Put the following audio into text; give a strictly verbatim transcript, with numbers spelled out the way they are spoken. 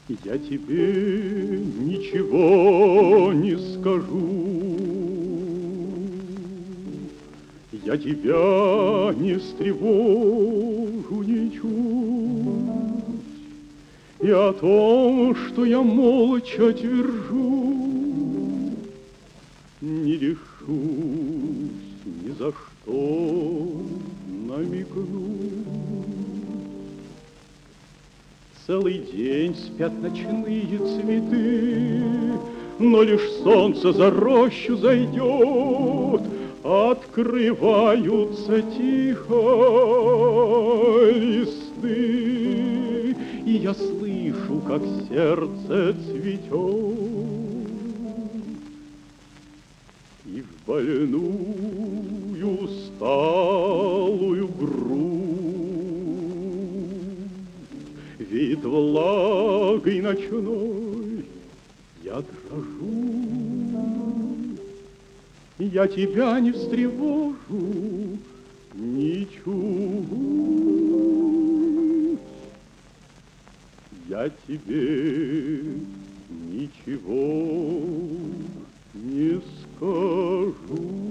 Я тебе ничего не скажу, я тебя не встревожу ничуть, и о том, что я молча твержу, не решусь ни за что намекнуть. Целый день спят ночные цветы, но лишь солнце за рощу зайдет, открываются тихо листы, и я слышу, как сердце цветет. И в больную усталую грудь веет влагой ночной, я дрожу. Я тебя не встревожу ничуть, я тебе ничего не скажу.